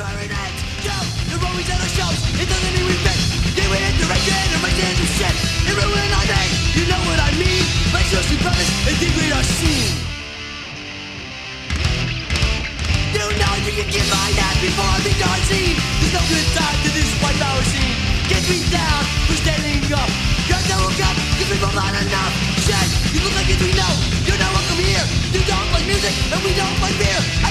clarinets. Yo, the rollies at our shows, it doesn't mean we fit. Yeah, we hit the right generations of shit. It ruined our day, you know what I mean. Let's just be brothers and degrade our scene. You know you can get my ass before I be done seen. There's no good time to this white power scene. Get me down for standing up. Guns that woke up, cause we've all not enough. Shit, you look like it we know. You're not welcome here. You don't like music, and we don't like beer.